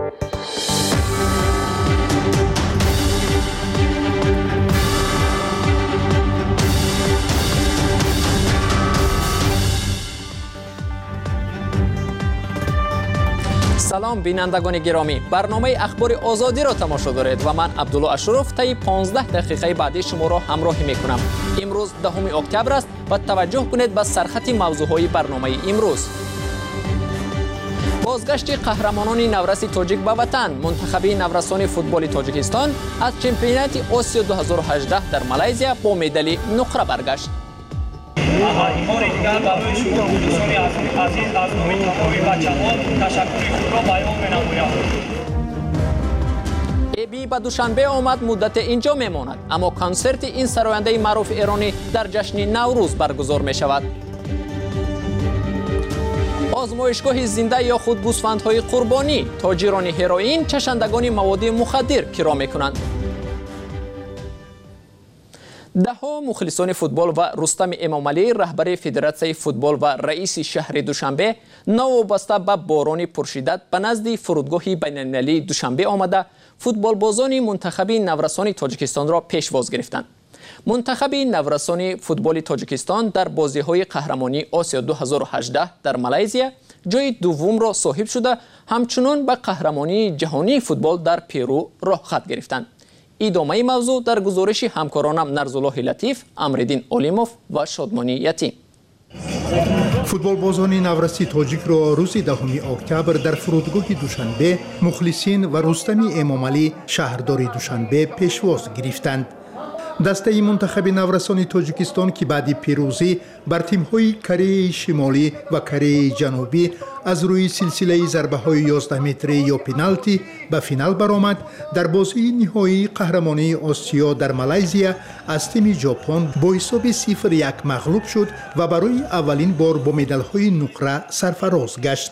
سلام بینندگان گرامی، برنامه اخبار آزادی را تماشا دارید و من عبدالله اشرف طی 15 دقیقه بعدی شما را همراهی میکنم. امروز 10 اکتبر است و توجه کنید به سرخط موضوعهای برنامه امروز. بازگشت قهرمانان نورس تاجیک به وطن، منتخب نورسان فوتبال تاجیکستان از چمپیونات آسیا 2018 در مالزیا با مدال نقره برگشت. بار دیگر برای شما دوستان عزیز از محیط همکاری و جهان تشکر خود را بیان می‌نمایم. ابی به دوشنبه آمد مدت اینجا میماند، اما کنسرت این سراینده معروف ایرانی در جشن نوروز برگزار می شود. آزمایشگاه زنده یا خود گوسفندهای قربانی، تاجران هروئین چشندگان مواد مخدر کرا میکنند. دهها مخلصان فوتبال و رستم امامعلی رهبر فدراسیون فوتبال و رئیس شهر دوشنبه نوابسته به باران پرشدت به نزد فرودگاه بین‌المللی دوشنبه آمده فوتبال بازان منتخب نورسان تاجیکستان را پیشواز گرفتند. منتخب نورسان فوتبال تاجیکستان در بازی‌های قهرمانی آسیا 2018 در مالزیا جای دوم را صاحب شده، همچنان به قهرمانی جهانی فوتبال در پرو راه خط گرفتند. ادامه موضوع در گزارش همکارانم نرزالله لطیف، امردین اولیموف و شادمانی یتیم. فوتبال بازان نورسی تاجیک را روز 10 اکتبر در فرودگاه دوشنبه مخلصین و رستم امامعلی شهردار دوشنبه پیشواز گرفتند. دسته منتخب نورسان تاجیکستان که بعد پیروزی بر تیم‌های کره شمالی و کره جنوبی از روی سلسله ضربه‌های 11 متری یا پنالتی به فینال برآمد، در بازی نهایی قهرمانی آسیا در مالزیا از تیم ژاپن با حساب 0-1 مغلوب شد و برای اولین بار با مدال‌های نقره سرفراز گشت.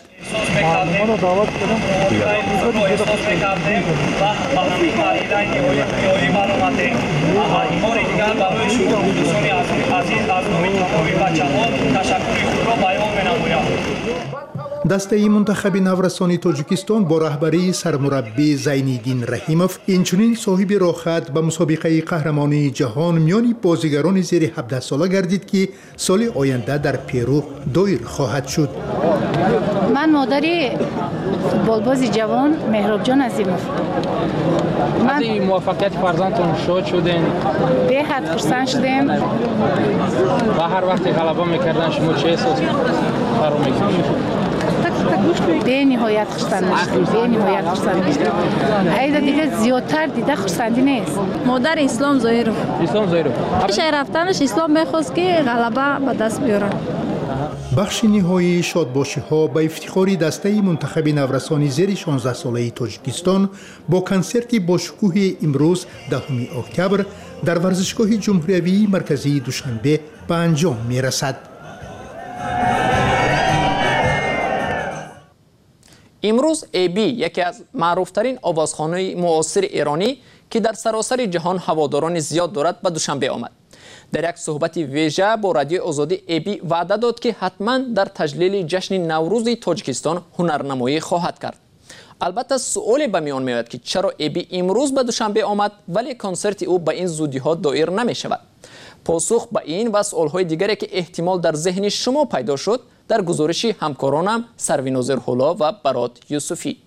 دسته منتخب نورسان تاجیکستان با رهبری سرمربی زینالدین رحیموف اینچنین صاحب راهخط به مسابقه قهرمانی جهان میان بازیگران زیر 17 ساله گردید که سال آینده در پرو دایر خواهد شد. من مادری فوتبالباز جوان مهراب جان عظیموف. از این موفقیت فرزندتون شاد شدین؟ به حد خرسند شدیم. و هر وقت غلبه میکردن شما چه احساس فرو میکردین؟ به نهایت خرسند میشدیم. به نهایت خرسند میشدیم. ایده دیگه زیادتر دیده خرسندی نیست. مادر اسلام ظاهرو. اسلام ظاهرو. شهر رفتنش اسلام میخواست که غلبه به دست بیاره. بخش نهایی شادباشی‌ها به افتخار دسته منتخب نورسان زیر 16 ساله تاجیکستان با کنسرت با شکوه امروز 10 اکتبر در ورزشگاه جمهوری مرکزی دوشنبه به انجام می‌رسد. امروز ابی یکی از معروفترین آوازخوان‌های معاصر ایرانی که در سراسر جهان هواداران زیاد دارد به دوشنبه آمد. در یک صحبت ویژه با رادیو آزادی ابی وعده داد که حتما در تجلیل جشن نوروز تاجیکستان هنرنمایی خواهد کرد. البته سؤال به میان میاد که چرا ابی امروز به دوشنبه آمد ولی کنسرت او به این زودی ها دایر نمی شود. پاسخ به این و سؤال‌های دیگری که احتمال در ذهن شما پیدا شد در گزارش همکارانم سرویناز هولا و برات یوسفی.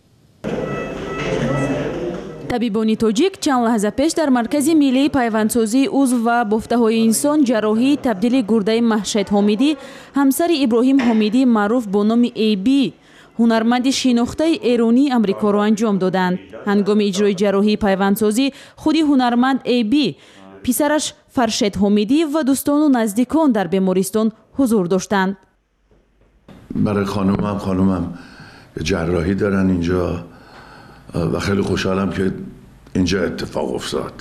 طبیبان تاجیک چند لحظه پیش در مرکز ملی پیوندسازی عضو و بافته‌های انسان جراحی تبدیل گرده محشید حمیدی همسر ابراهیم حمیدی معروف با نام ابی هنرمند شناخته ایرانی امریکا را انجام دادند. هنگام اجرای جراحی پیوندسازی خودی هنرمند ابی، پسرش فرشید حمیدی و دوستان و نزدیکان در بیمارستان حضور داشتند. برای خانومم جراحی دارن اینجا و خیلی خوشحالم که اینجا اتفاق افتاد.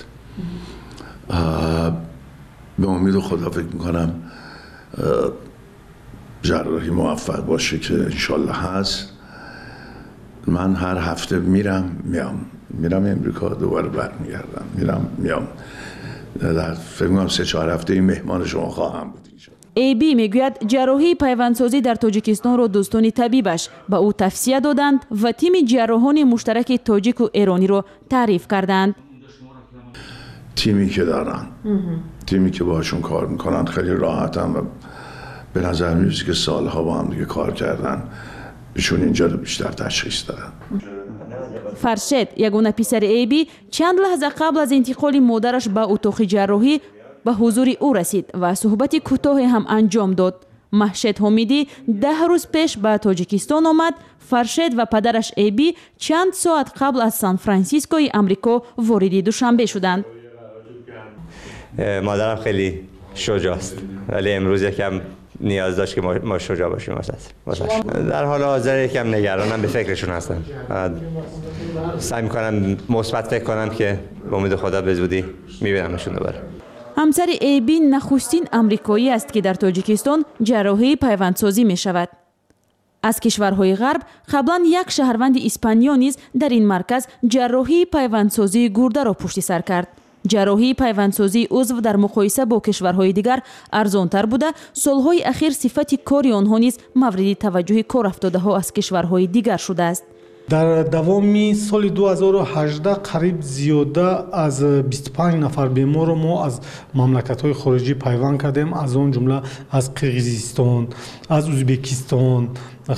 به امید خدا فکر میکنم جراحی موفق باشه که انشالله هست. من هر هفته میرم امریکا، دوباره برمیگردم، میام در فکر میکنم 3-4 هفته این مهمان شما خواهم بود. ای میگوید جراحی پیوندسازی در تاجیکستان را دوستان طبیبش به او توصیه دادند و تیم جراحان مشترک تاجیک و ایرانی را تعریف کردند. تیمی که دارن، تیمی که باشون کار میکنن خیلی راحتن و به نظر میرسه که سالها با هم دیگه کار کردن، ایشون اینجا رو بیشتر تشخیص دادن. فرشید یگانه پسر ای چند لحظه قبل از انتقال مادرش به اتاق جراحی به حضور او رسید و صحبت کوتاه هم انجام داد. محشید حمیدی 10 روز پیش به تاجیکستان آمد. فرشید و پدرش ای چند ساعت قبل از سان فرانسیسکوی آمریکا وارد دوشنبه شدند. مادرم خیلی شجاع است ولی امروز یکم نیاز داشت که ما شجاع باشیم واسش. در حال حاضر یکم نگرانم، به فکرشون هستم. سعی میکنم مثبت فکر کنم که با امید خدا به زودی میبینمشون دوباره. همسر ای نخستین آمریکایی است که در تاجیکستان جراحی پیوندسازی می شود. از کشورهای غرب قبلا یک شهروند اسپانیا نیز در این مرکز جراحی پیوندسازی گرده را پشت سر کرد. جراحی پیوندسازی عضو در مقایسه با کشورهای دیگر ارزانتر بوده. سالهای اخیر صفت کار آنها نیز مورد توجه کارافتاده‌ها از کشورهای دیگر شده است. در دوام سال 2018 قریب زیاده از 25 نفر بیمار ما از مملکت‌های خارجی پیوند کردیم، از آن جمله از قرقیزستان، از ازبکستان،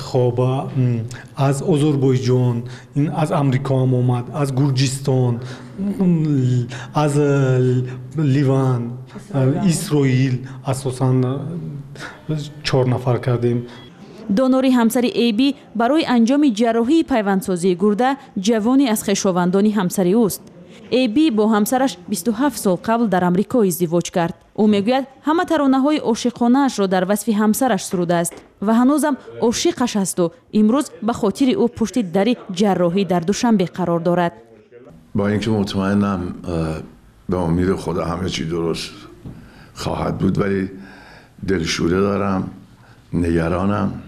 از آذربایجان، از امریکا هم آمد، از گرجستان، از لیوان، اسرائیل، اساساً 4 نفر کردیم. دانوری همسر ای برای انجام جراحی پیوندسازی گرده جوانی از خویشاوندان همسر اوست. ای با همسرش 27 سال قبل در آمریکا ازدواج کرد. او میگوید همه ترانه‌های عاشقانه‌اش را در وصف همسرش سروده است و هنوزم عاشقش است و امروز به خاطر او پشت در جراحی در دوشنبه قرار دارد. با اینکه مطمئنم به امید خدا همه چی درست خواهد بود ولی دلشوره دارم، نگرانم.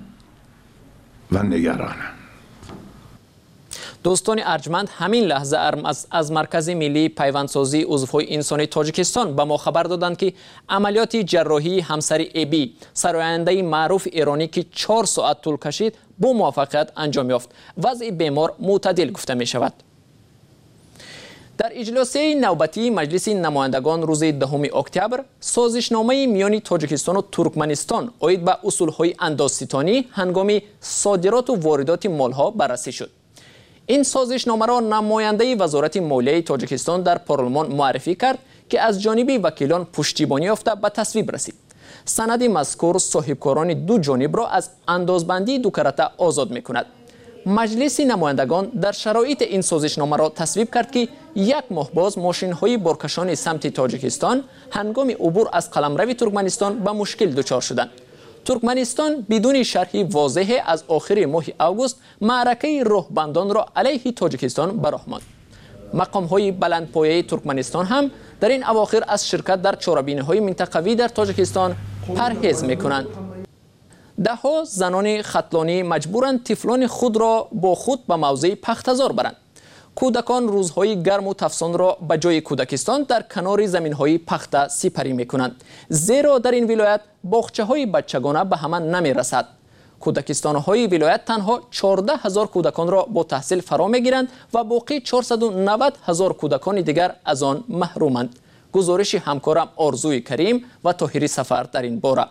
دوستان ارجمند، همین لحظه از مرکز ملی پیوندسازی عضوهای انسانی تاجیکستان به ما خبر دادند که عملیات جراحی همسر ای سراینده معروف ایرانی که 4 ساعت طول کشید با موفقیت انجام یافت. وضع بیمار معتدل گفته می شود. در اجلاس نوبتی مجلس نمایندگان روز 10 اکتبر سازشنامه میان تاجیکستان و ترکمنستان عاید به اصولهای اندازه‌ستانی هنگام صادرات و واردات مالها بررسی شد. این سازشنامه را نماینده وزارت مالیه تاجیکستان در پارلمان معرفی کرد که از جانب وکیلان پشتیبانی یافته به تصویب رسید. سند مذکور صاحبکاران دو جانب را از اندازبندی دو کرته آزاد می‌کند. مجلس نمایندگان در شرایط این سازشنامه را تصویب کرد که 1 ماه باز ماشین‌های بارکشان سمت تاجیکستان هنگام عبور از قلمرو ترکمنستان به مشکل دچار شدند. ترکمنستان بدون شرح واضح از آخر ماه اوگوست معرکه راهبندان را علیه تاجیکستان به راه ماند. مقام‌های بلندپایه ترکمنستان هم در این اواخر از شرکت در چاره‌بینی‌های منطقوی در تاجیکستان پرهیز می‌کنند. ده‌ها زنان ختلانی مجبورند طفلان خود را با خود به موضع پختزار برند. کودکان روزهای گرم و تفسان را به جای کودکستان در کنار زمین‌های پخته سپری می‌کنند، زیرا در این ولایت باغچه‌های بچگانه به همه نمی‌رسد. کودکستان‌های ولایت تنها 14,000 کودکان را با تحصیل فرا می‌گیرند و باقی 490,000 کودکان دیگر از آن محرومند. گزارش همکارم آرزوی کریم و طاهری سفر در این باره.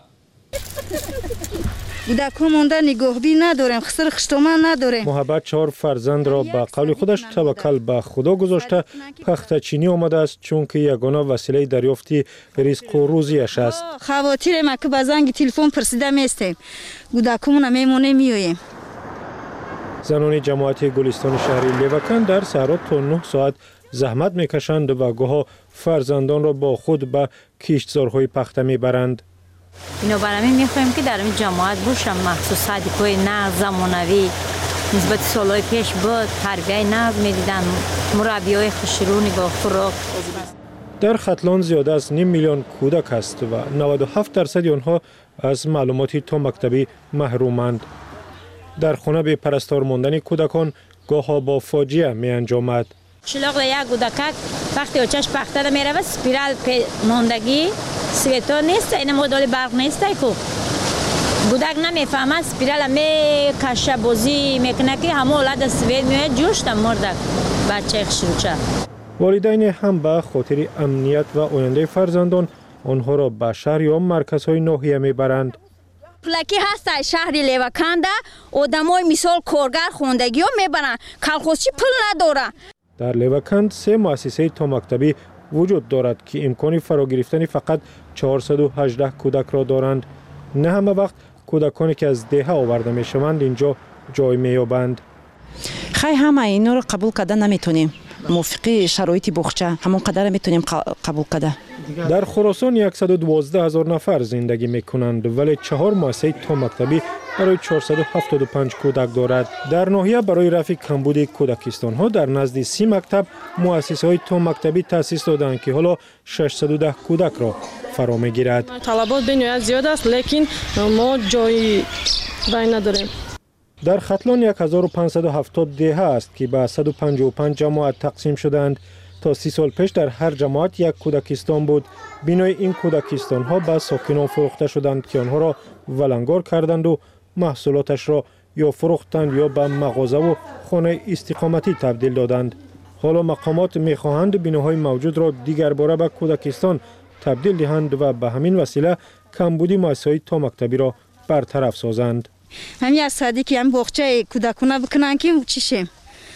کودکان مونده نگاهبین نداریم، خسر خشتومن نداریم. محبت 4 فرزند را به قول خودش توکل به خدا گذاشته پخته چینی آمده است چون که یگانه وسیله دریافتی رزق و روزیش است. خواطر ما که به زنگ تلفن پرسیده میستیم، کودکمون میمونه میاییم. زنان جماعت گلستان شهری لیوکن در سهرات تا 9 ساعت زحمت میکشند و گاها فرزندان را با خود به کشتزارهای پخته میبرند. بنابراین میخوایم که در این جماعت باشم، مخصوص صدیقای نغز زمانوی نسبت سالهای پیش بود تربیه نغز میدیدن، مربیای خوشرو نگاه خوراک. در ختلان زیاده از 5 میلیون کودک است و 97% آنها از معلوماتی تا مکتبی محرومند. در خانه به پرستار ماندن کودکان گاها با فاجعه می انجامد. شلاق یک کودک وقتی اوچش پخته میره و سپیرال ماندگی سویتا نیست این مدل برق نیست کو گودک نمیفهمه سپیرال می کشه بازی میکنه که همه اولاد سوید میاد جوشتم مردک بچه خشروچه. والدین هم به خاطر امنیت و آینده فرزندان آنها را به شهر یا مرکزهای ناحیه میبرند. پلکی هست شهر لیوکنده آدمای مثال کارگر خوندگی ها میبرن کلخوزچی پل نداره. در لیوکند 3 مؤسسه تا مکتبی وجود دارد که امکان فرا گرفتن فقط 418 کودک را دارند. نه همه وقت کودکانی که از دهه آورده می شوند اینجا جای می یابند. خیلی همه اینا رو قبول کرده نمیتونیم. موافقی شرایط بخچه همون قدر میتونیم قبول کرده. در خراسان 112,000 نفر زندگی میکنند ولی 4 مؤسسه تا مکتبی برای 475 کودک دارد. در ناحیه برای رفع کمبود کودکستان ها در نزد 30 مکتب مؤسسه های تا مکتبی تأسیس دادند که حالا 610 کودک را فرا میگیرد. طلبات بنیاد زیاد است لیکن ما جای رای نداریم. در ختلان 1570 دهه است که به 155 جماعت تقسیم شدند. تا 30 سال پیش در هر جماعت یک کودکستان بود. بینای این کودکستان ها به ساکنان فروخته شدند که آنها را ولنگار کردند و محصولاتش را یا فروختند یا به مغازه و خانه استقامتی تبدیل دادند. حالا مقامات میخواهند بیناهای موجود را دیگر باره به کودکستان تبدیل دهند و به همین وسیله کمبودی مؤسسه‌های تا مکتبی را برطرف سازند. همین از صدیقی هم بخچه کودکونه بکنن که چی شیم؟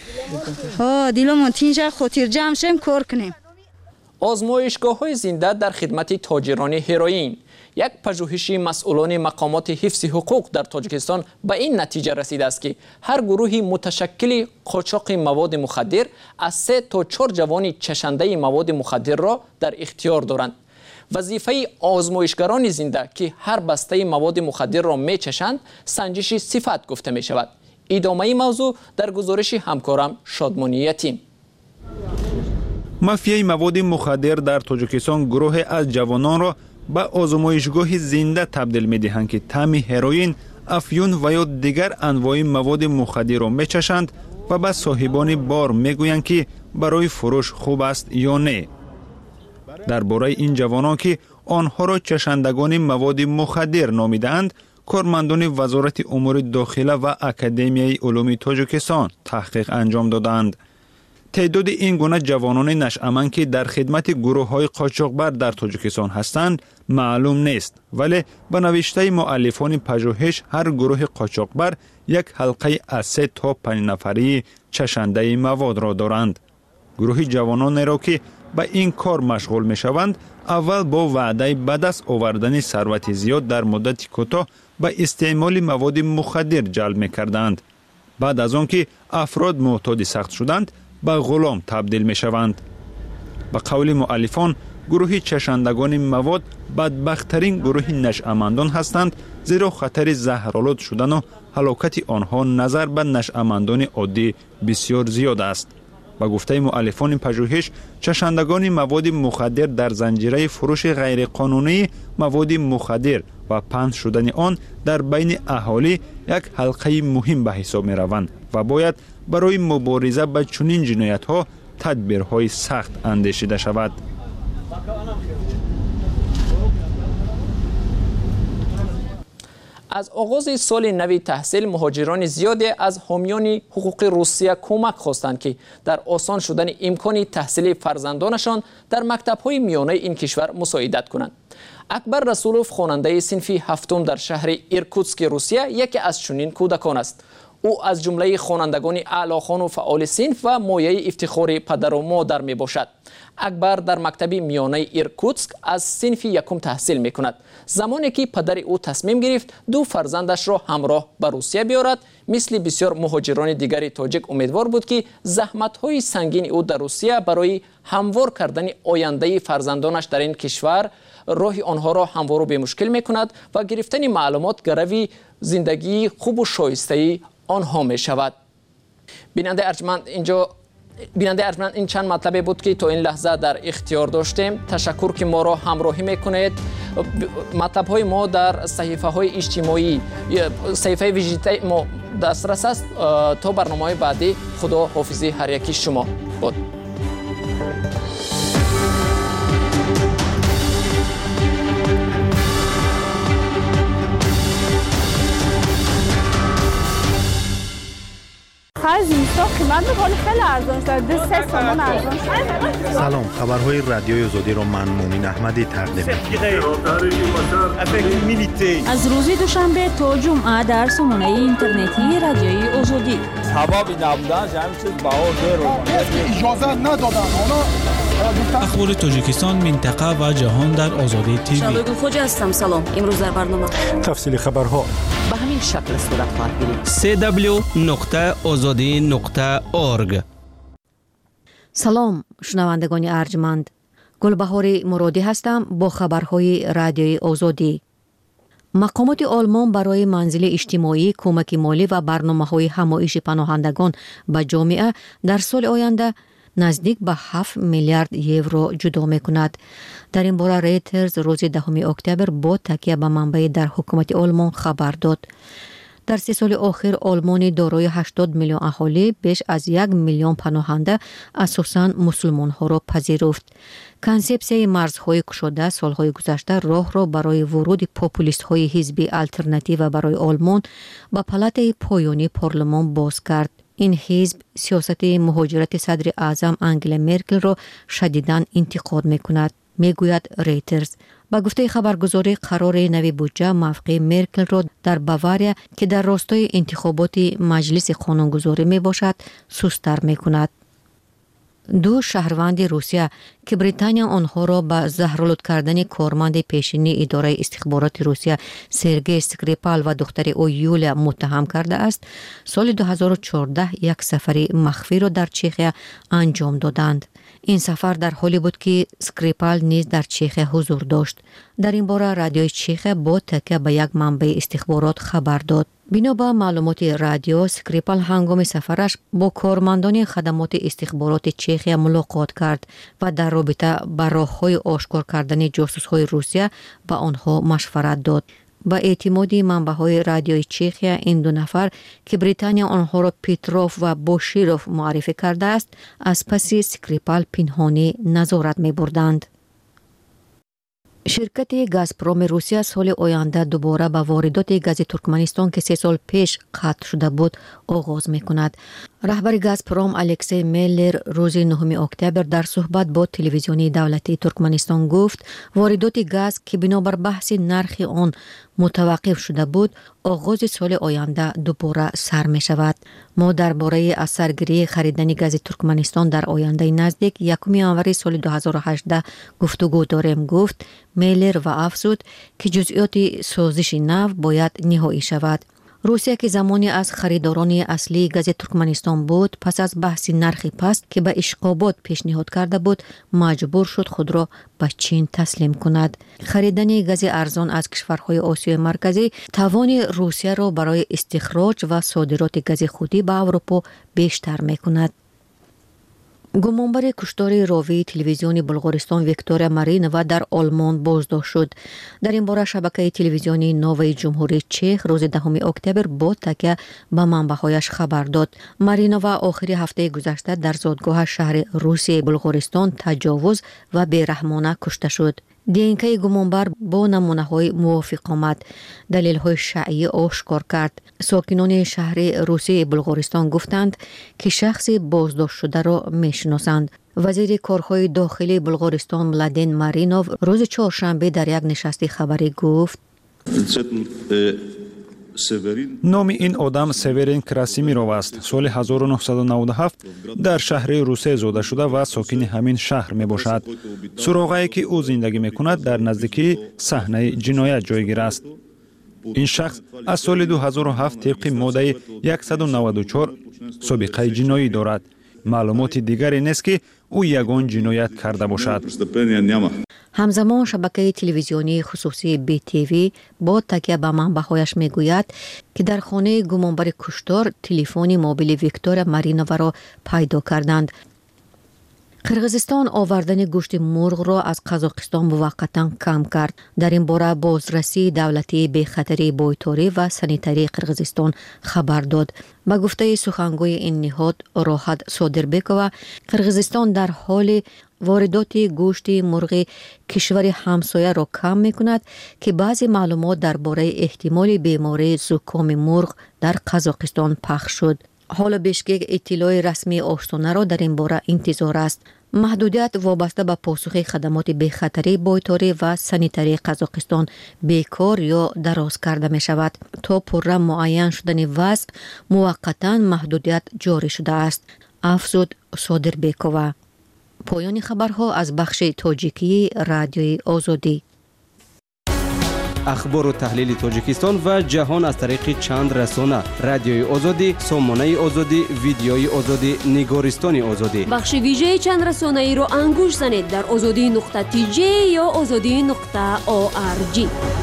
دیلمون تینجا خاطر جمع شیم کار کنیم. آزمایشگاه‌های زنده در خدمت تاجران هروئین. یک پژوهشی مسئولان مقامات حفظ حقوق در تاجیکستان به این نتیجه رسیده است که هر گروهی متشکل قاچاق مواد مخدر از 3 تا 4 جوان چشنده مواد مخدر را در اختیار دارند. وظیفه آزمایشگران زنده که هر بسته مواد مخدر را میچشند سنجش صفت گفته می شود. ادامه موضوع در گزارش همکارم شادمانی یتیم. مافیای مواد مخدر در تاجیکستان گروه از جوانان را به آزمایشگاه زنده تبدیل می دهند که طعم هروئین، افیون و یا دیگر انواع مواد مخدر را میچشند و به صاحبان بار میگویند که برای فروش خوب است یا نه. درباره این جوانان که آنها را چشندگان مواد مخدر نامیدند، کارمندان وزارت امور داخله و اکادمیای علوم تاجیکستان تحقیق انجام دادند. تعداد این گونه جوانان نشأمند که در خدمت گروه‌های قاچاقبر در تاجیکستان هستند معلوم نیست، ولی به نوشته مؤلفان پژوهش هر گروه قاچاقبر یک حلقه از 3 تا 5 نفری چشنده مواد را دارند. گروه جوانان را که به این کار مشغول می شوند اول با وعده به دست آوردن ثروت زیاد در مدت کوتاه به استعمال مواد مخدر جلب می کردند. بعد از آن که افراد معتاد سخت شدند به غلام تبدیل می شوند. به قول مؤلفان گروه چشندگان مواد بدبختترین گروه نشأمندان هستند، زیرا خطر زهرآلود شدن و هلاکت آنها نظر به نشأمندان عادی بسیار زیاد است. با گفته مؤلفان پژوهش، چشندگان مواد مخدر در زنجیره فروش غیرقانونی مواد مخدر و پنهان شدن آن در بین اهالی یک حلقه مهم به حساب می روند و باید برای مبارزه با چنین جنایت ها تدبیرهای سخت اندیشیده شود. از آغاز سال نو تحصیل مهاجران زیادی از حامیان حقوق روسیه کمک خواستند که در آسان شدن امکان تحصیل فرزندانشان در مکتب‌های میانه این کشور مساعدت کنند. اکبر رسولوف خواننده صنف 7 در شهر ایرکوتسک روسیه یکی از چنین کودکان است. او از جمله خوانندگان اعلاخوان و فعال صنف و مایه افتخار پدر و مادر می باشد. اکبر در مکتب میانه ایرکوتسک از صنف 1 تحصیل می کند. زمانی که پدر او تصمیم گرفت 2 فرزندش را همراه به روسیه بیارد، مثل بسیار مهاجران دیگر تاجیک امیدوار بود که زحمت‌های سنگین او در روسیه برای هموار کردن آینده فرزندانش در این کشور راه آنها را هموار به مشکل می کند و گرفتن معلومات گروی زندگی خوب و شایسته آنها می شود. بیننده ارجمند این چند مطلبی بود که تا این لحظه در اختیار داشتیم. تشکر که ما را همراهی میکنید. مطلب های ما در صحیفه های اجتماعی، صحیفه ویژه ما دسترس است. تا برنامه بعدی، خدا حافظی هر یکی شما بود. برای زمستان قیمت میکنه خیلی ارزان شده 3 تومان ارزان شده. سلام، خبرهای رادیوی آزادی رو من مومین احمدی تقدیم می‌کنم. از روز دوشنبه تا جمعه در سامانه اینترنتی رادیوی آزادی. حبابی نبودن همین چیز بهار اجازه ندادن اخبار تاجیکستان، منطقه و جهان در آزادی تیوی. شادو خوجا هستم. سلام. امروز در برنامه تفصیل خبرها به همین شکل صورت خواهد گرفت. www.azadi.org. سلام شنوندگان ارجمند. گلبهار مرادی هستم با خبرهای رادیوی آزادی. مقامات آلمان برای منزل اجتماعی، کمک مالی و برنامه‌های همایش پناهندگان به جامعه در سال آینده نزدیک به 7 میلیارد یورو جدا می‌کند. در این باره ریترز روز 10 اکتبر با تکیه به منبع در حکومت آلمان خبر داد. در 3 سال آخر آلمان دارای 80 میلیون اهالی بیش از 1 میلیون پناهنده اساساً مسلمان‌ها را پذیرفت. کنسپسیای مرزهای گشوده سالهای گذشته راه را برای ورود پاپولیست‌های حزب الترناتیو برای آلمان به پالات پایانی پارلمان باز کرد. این حزب سیاست مهاجرت صدر اعظم انگلا مرکل را شدیداً انتقاد می‌کند. میگوید ریترز. با گفته خبرگزاری قرار نوی بودجه موقع مرکل را در باواریا که در راستای انتخابات مجلس قانونگذاری می باشد سست‌تر می کند. 2 شهروند روسیه که بریتانیا آنها را به زهرآلود کردن کارمند پیشینی اداره استخبارات روسیه سرگئی اسکریپال و دختر او یولیا متهم کرده است، سال 2014 یک سفر مخفی را در چخیا انجام دادند. این سفر در حالی بود که اسکریپال نیز در چخیا حضور داشت. در این باره رادیوی چخیا با تکیه به یک منبع استخبارات خبر داد. بنا به معلومات رادیو، اسکریپال هنگام سفرش با کارمندان خدمات استخبارات چخیا ملاقات کرد و در رابطه با راه‌های آشکار کردن جاسوس‌های روسیه به آنها مشورت داد. با اعتماد منبع‌های رادیوی چخیا، این 2 نفر که بریتانیا آنها را پیتروف و بوشیروف معرفی کرده است، از پس اسکریپال پنهانی نظارت می‌بردند. شرکت گازپروم روسیه سال آینده دوباره به واردات گاز ترکمنستان که 3 سال پیش قطع شده بود آغاز می‌کند. رهبر گازپروم الکسی میلر روز 9 اکتبر در صحبت با تلویزیونی دولتی ترکمنستان گفت واردات گاز که بنابر بحث نرخ آن متوقف شده بود آغاز سال آینده دوباره سر می شود. ما درباره از سرگیری خریدن گاز ترکمنستان در آینده نزدیک 1 ژانویه سال 2018 گفتگو داریم، گفت میلر و افزود که جزئیات سازش نو باید نهایی شود. روسیه که زمانی از خریداران اصلی گاز ترکمنستان بود، پس از بحث نرخ پست که به اشقابات پیشنهاد کرده بود مجبور شد خود را به چین تسلیم کند. خریدن گاز ارزان از کشورهای آسیای مرکزی توان روسیه را برای استخراج و صادرات گاز خودی به اروپا بیشتر می‌کند. گمانبر کشتار راوی تلویزیون بلغارستان ویکتوریا مارینووا در آلمان بازداشت شد. در این باره شبکه تلویزیونی نوای جمهوری چک روز 10 اکتبر با تکیه به منبع‌هایش خبر داد. مارینووا آخر هفته گذشته در زادگاه شهر روسیه بلغارستان تجاوز و بیرحمانه کشته شد. دینکه گمانبر با نمونه‌های موافق آمد. دلیل‌های شرعی آشکار کرد. ساکنان شهر روسیه بلغارستان گفتند که شخص بازداشت شده را می‌شناسند. وزیر کارهای داخلی بلغارستان ملادین مارینوو روز چهارشنبه در یک نشست خبری گفت نام این آدم سیورین کراسیمیروف است. سال 1997 در شهر روسیه زاده شده و ساکن همین شهر می باشد. سراغی که او زندگی می کند در نزدیکی صحنه جنایت جایگیر است. این شخص از سال 2007 طبق ماده 194 سابقه جنایی دارد. معلومات دیگری نیست که او یگان جنایت کرده باشد. همزمان شبکه تلویزیونی خصوصی BTV با تکیه به منبع‌هایش میگوید که در خانه گمانبر کشتار تلفن موبیل ویکتوریا مارینووا را پیدا کردند. قرغیزستان آوردن گوشت مرغ را از قزاقستان موقتا کم کرد. در این باره بازرسی دولتی به خطر بایتاری و سانیتری قرغیزستان خبر داد. با گفته سخنگوی این نهاد راحت صادربکووا، قرغیزستان در حال واردات گوشت مرغ کشور همسایه را کم می‌کند که بعضی معلومات درباره احتمال بیماری زکام مرغ در قزاقستان پخش شد. حال بیشکک اطلاع رسمی آشنانه را در این باره انتظار است. محدودیت وابسته به پاسخ خدمات بی‌خطری بایتاری و سانیتری قزاقستان بیکار یا دراز کرده می شود. تا پرره معین شدن وضع موقتا محدودیت جاری شده است. افزود صادر بیکوه. پایان خبرها از بخش تاجیکی رادیوی آزادی. اخبار و تحلیل تاجیکستان و جهان از طریق چند رسانه: رادیوی آزادی، سامانه آزادی، ویدیوی آزادی، نگارستان آزادی. بخش ویژه چند رسانه ای را انگوش زنید در azadi.tj یا azadi.org.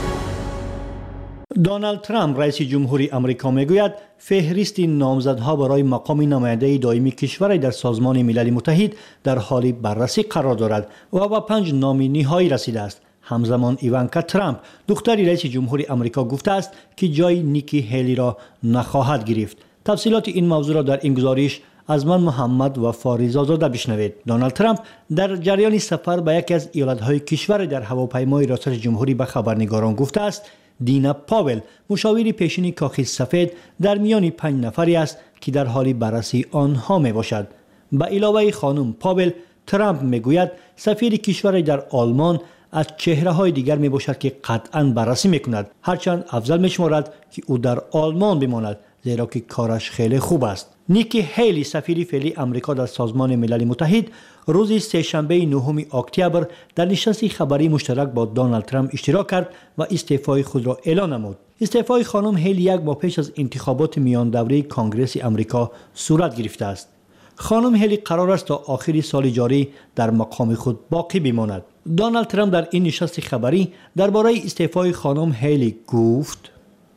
دونالد ترامپ رئیس جمهوری آمریکا میگوید فهرست نامزدها برای مقام نماینده دائمی کشور در سازمان ملل متحد در حال بررسی قرار دارد و با 5 نام نهایی رسیده است. همزمان ایوانکا ترامپ دختر رئیس جمهوری آمریکا گفته است که جای نیکی هیلی را نخواهد گرفت. تفصیلات این موضوع را در این گزارش از من محمد و فاریز آزاده بشنوید. دونالد ترامپ در جریان سفر به یکی از ایالت‌های کشور در هواپیمای ریاست جمهوری به خبرنگاران گفته است دینا پاول مشاور پیشین کاخ سفید در میان 5 نفری است که در حال بررسی آنها می باشد. به علاوه خانم پاول، ترامپ میگوید سفیر کشور در آلمان از چهره‌های دیگر می باشد که قطعاً بررسی میکند، هرچند افضل میشمارد که او در آلمان بماند زیرا که کارش خیلی خوب است. نیکی هیلی سفیر فعلی آمریکا در سازمان ملل متحد روز سه‌شنبه 9 اکتبر در نشست خبری مشترک با دونالد ترامپ اشتراک کرد و استعفای خود را اعلام نمود. استعفای خانم هیلی 1 ماه پیش از انتخابات میان دوره کنگره آمریکا صورت گرفته است. خانم هیلی قرار است تا آخر سال جاری در مقام خود باقی بماند. دونالد ترامپ در این نشست خبری درباره استعفای خانم هیلی گفت: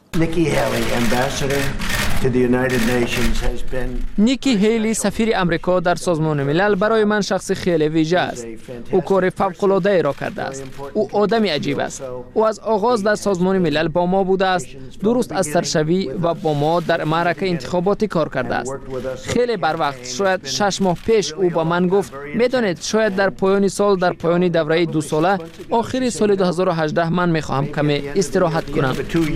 نیکی هیلی سفیر امریکا در سازمان ملل برای من شخص خیلی ویژه است. او کار فوق‌العاده را کرده است. او آدمی عجیب است. او از آغاز در سازمان ملل با ما بوده است، درست از سرشوی و با ما در معرکه انتخاباتی کار کرده است. خیلی بر وقت، شاید 6 ماه پیش او با من گفت میدانید شاید در پایان سال، در پایان دوره 2 ساله آخر سال 2018 من میخواهم کمی استراحت کنم.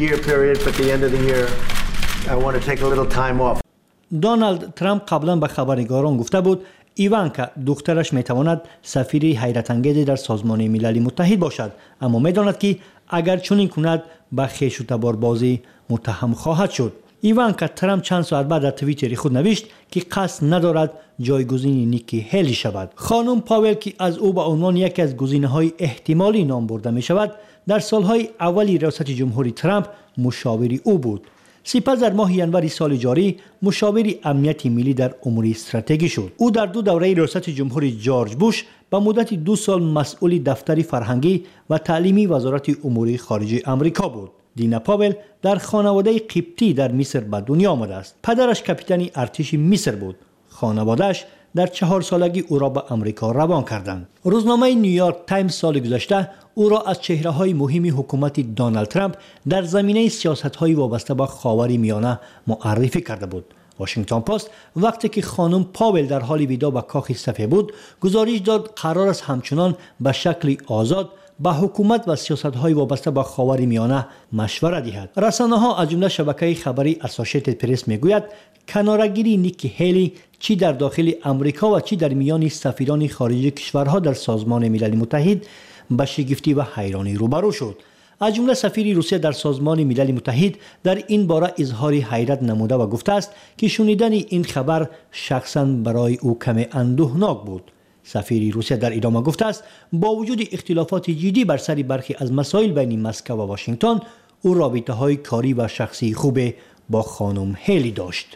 دونالد ترامپ قبلا به خبرنگاران گفته بود ایوانکا دخترش میتواند سفیر حیرت انگیزی در سازمان ملل متحد باشد، اما میداند که اگر چنین کند به خویش و تباربازی متهم خواهد شد. ایوانکا ترامپ چند ساعت بعد در توییتر خود نوشت که قصد ندارد جایگزین نیکی هیلی شود. خانم پاول که از او به عنوان یکی از گزینه‌های احتمالی نام برده می شود، در سالهای اولی ریاست جمهوری ترامپ مشاوری او بود. سپس در ماه ینور سال جاری مشاور امنیت ملی در امور استراتژی شد. او در 2 دوره ریاست جمهوری جورج بوش به مدت 2 سال مسئول دفتر فرهنگی و تعلیمی وزارت امور خارجه آمریکا بود. دینا پاول در خانواده قبطی در مصر به دنیا آمده است. پدرش کاپیتان ارتش مصر بود. خانواده‌اش در 4 سالگی او را به آمریکا روان کردند. روزنامه نیویورک تایمز سال گذشته او را از چهره‌های مهم حکومت دونالد ترامپ در زمینه سیاست‌های وابسته به خاورمیانه معرفی کرده بود. واشنگتن پست وقتی که خانم پاول در حال ودا به کاخ سفید بود، گزارش داد قرار است همچنان به شکل آزاد با حکومت و سیاست‌های وابسته به خاورمیانه مشورت دهد. رسانه‌ها از جمله شبکه خبری اسوسییتد پرس میگوید کناره‌گیری نیکی هیلی چی در داخل آمریکا و چی در میان سفیران خارجی کشورها در سازمان ملل متحد به شگفتی و حیرانی روبرو شد. از جمله سفیر روسیه در سازمان ملل متحد در این باره اظهار حیرت نموده و گفته است که شنیدن این خبر شخصاً برای او کمی اندوهناک بود. سفیر روسیه در ادامه گفته است با وجود اختلافات جدی بر سر برخی از مسائل بین مسکو و واشنگتن، او رابطه‌های کاری و شخصی خوب با خانم هیلی داشت.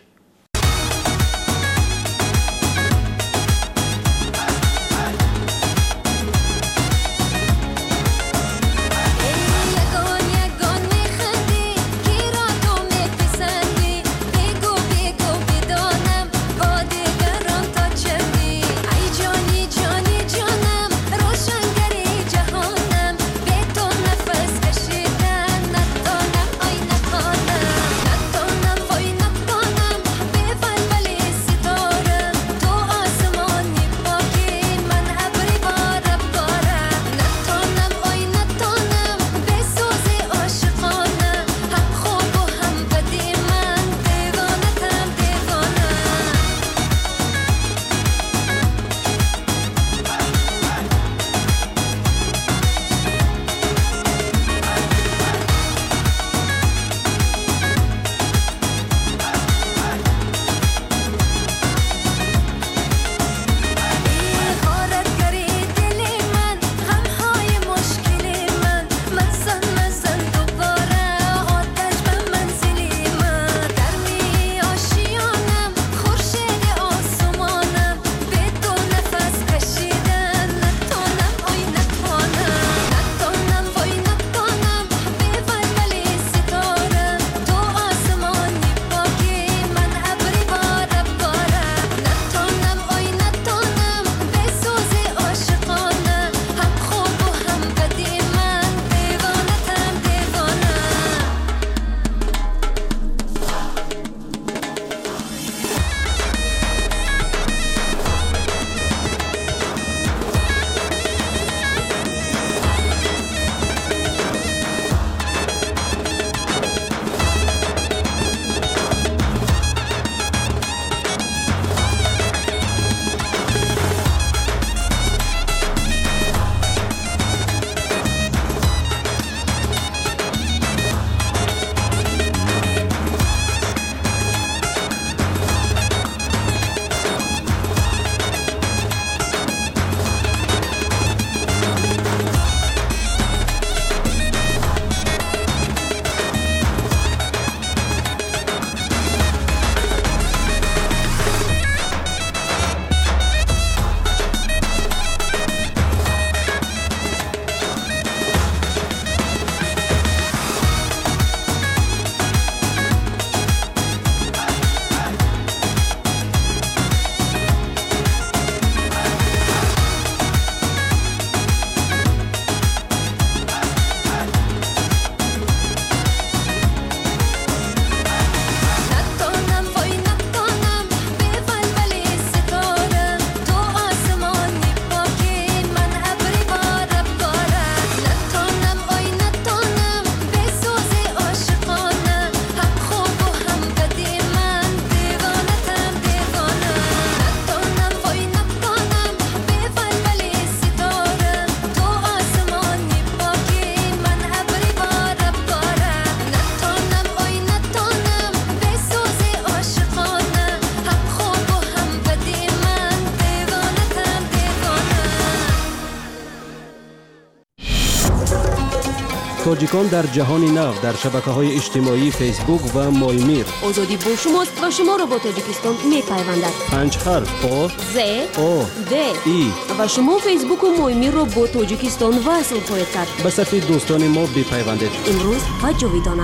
تاجیکان در جهان نو در شبکه‌های اجتماعی فیسبوک و مایمیر. آزادی با شماست و شما را با تاجیکستان می‌پیوندد. 5 حرف آ ز او د ای و شما فیسبوک و مایمیر را با تاجیکستان وصل خواهید کرد. به صفحه دوستان ما بپیوندید. امروز و جاویدانه.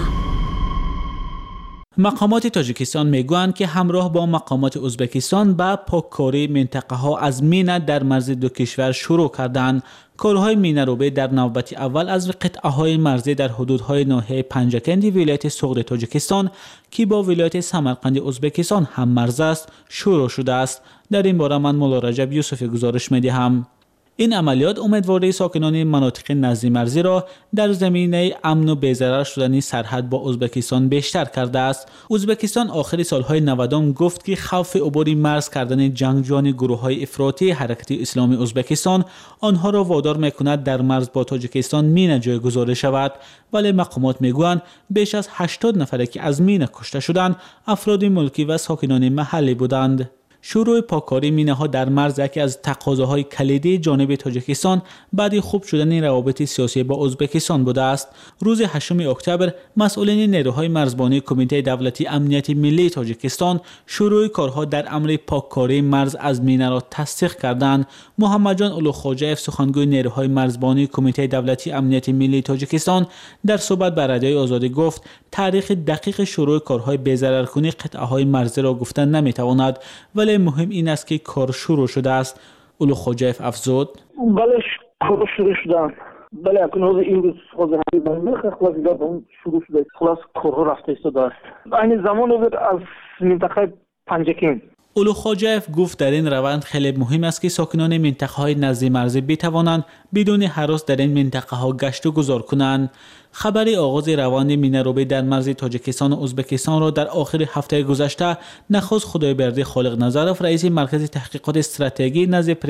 مقامات تاجیکستان میگویند که همراه با مقامات ازبکستان به پاککاری منطقه ها از مینه در مرز دو کشور شروع کردند. کارهای مینه‌روبی در نوبت اول از قطعه های مرزی در حدودهای ناحیه پنجکندی ولایت سغد تاجیکستان که با ولایت سمرقند ازبکستان هم مرز است شروع شده است. در این باره من مولا رجب یوسفی گزارش می‌دهم. این عملیات امیدواری ساکنان مناطق نزدیک مرزی را در زمینه امن و بی‌ضرر شدن سرحد با ازبکستان بیشتر کرده است. ازبکستان آخر سالهای 90 گفت که خوف عبور مرز کردن جنگجویان گروه‌های افراطی حرکت اسلامی ازبکستان آنها را وادار می‌کند در مرز با تاجیکستان مینه جایگذاری شود، ولی مقامات می‌گویند بیش از 80 نفر که از مینه کشته شدند افراد ملکی و ساکنان محلی بودند. شروع پاککاری مینه‌ها در مرز یکی از تقاضاهای کلیدی جانب تاجیکستان بعد خوب شدن روابط سیاسی با ازبکستان بوده است. روز 8 اکتبر مسئولین نیروهای مرزبانی کمیته دولتی امنیت ملی تاجیکستان شروع کارها در امر پاککاری مرز از مینه را تصدیق کردند. محمد جان اولوخوجایف سخنگوی نیروهای مرزبانی کمیته دولتی امنیت ملی تاجیکستان در صحبت با رادیوی آزادی گفت تاریخ دقیق شروع کارهای بی‌ضررکنی قطعه‌های مرزی را گفتن نمی‌تواند، ولی مهم این است که کار شروع شده است. اولوخوجایف افزود: بله کار شروع شده. بله اکنون این روز خواهد همین بانده خواهد شروع شده. خلاص کار رفته است دار. این زمان از منطقه پنجکین. اولوخوجایف گفت در این روند خیلی مهم است که ساکنان منطقه‌های نزدیک مرزی بتوانند بدون هراس در این منطقه‌ها گشت و گذار کنند. خبر آغاز روند مینه‌روبی در مرز تاجیکستان و ازبکستان را در آخر هفته گذشته نخست خدایبرد خالق نظرов رئیس مرکز تحقیقات استراتژی نزد